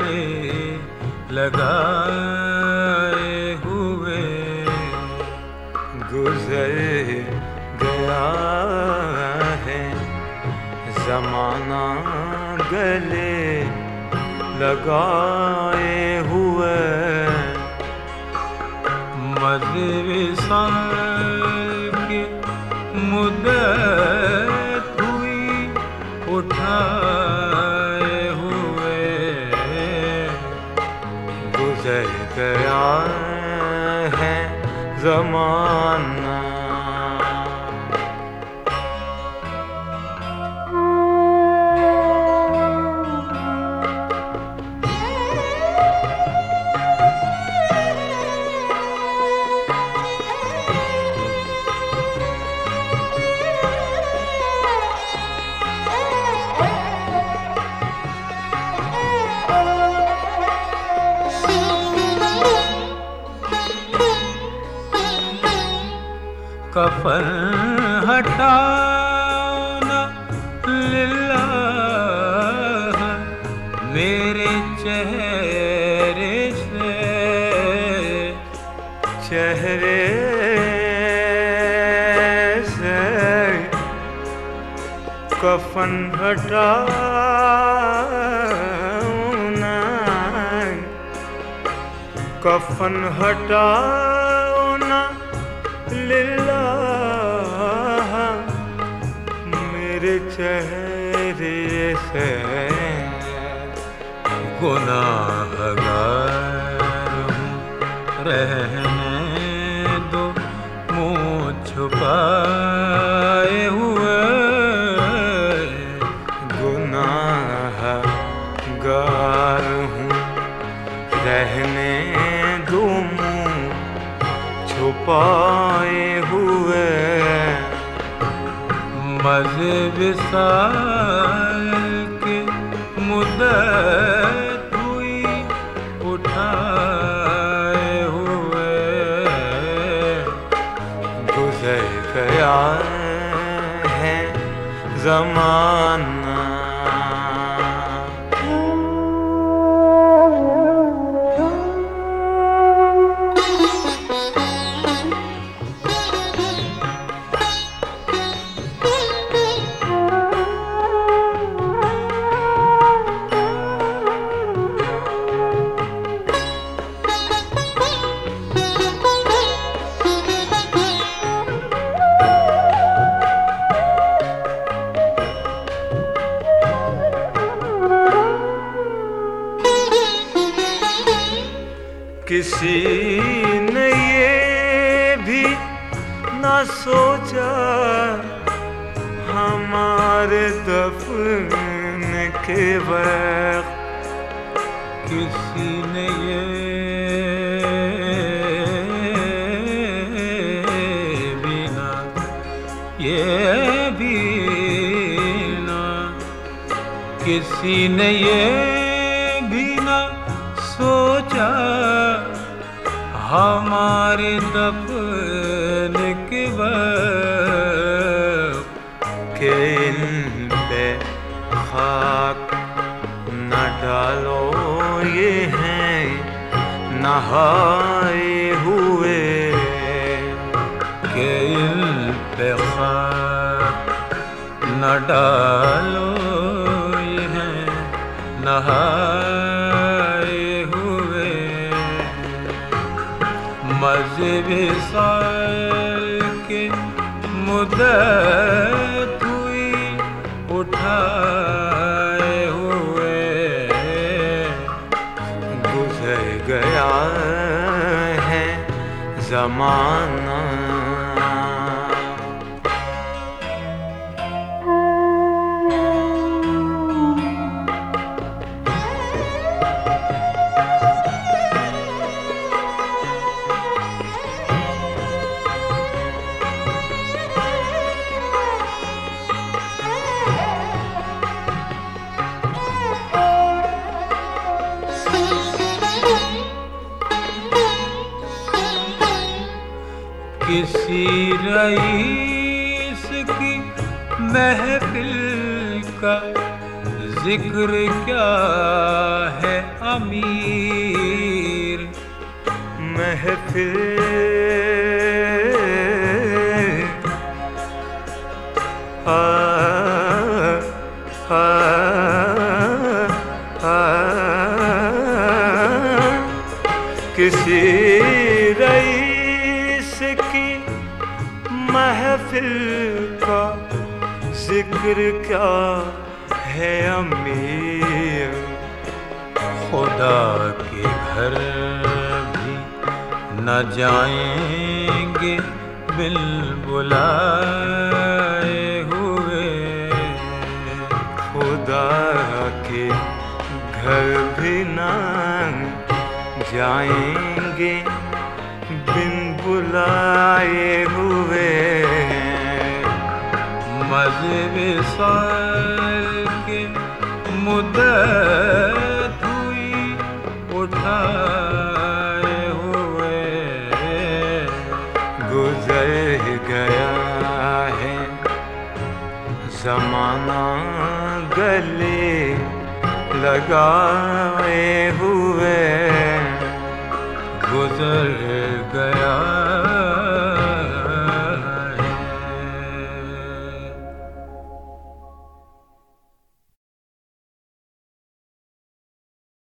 गले लगाए हुए गुजर गया है ज़माना गले लगाए हुए। मज़े विसाल की मुद्दत हुई उठाए हुए गुजर गया है ज़माना। कफन हटाना लिल्लाह मेरे चेहरे से, चेहरे से कफन हटाना, कफन हटाना लिल्लाह मेरे चेहरे से। गुनाहगार हूँ रहने दो मुँह छुपाए हुए। गुनाहगार हूँ रहने दो मुँह छुपाए हुए। मज़े विसाल की मुद्दत हुई उठाए हुए गुज़र गया है ज़माना। किसी ने ये भी ना सोचा हमारे दफन के वक्त, किसी ने ये भी ना, किसी ने ये भी ना सोचा हमारे दफन के वक्त के इन पे खाक न डालो ये हैं नहाए हुए। के इन पे खाक न डालो ये हैं नहाए हुए। मज़े विसाल के मुद्दत हुई उठाए हुए गुज़र गया है ज़माना। किसी रईस की महफिल का जिक्र क्या है अमीर महफिल किसी रईस की महफिल का जिक्र क्या है अमीर। खुदा के घर भी न जाएंगे बिन बुलाए हुए। खुदा के घर भी न जाएंगे बिन बुलाए हुए। मज़े विसाल के मुद्दत हुई उठाए हुए। गुजर गया है ज़माना गले लगाए हुए। गुजर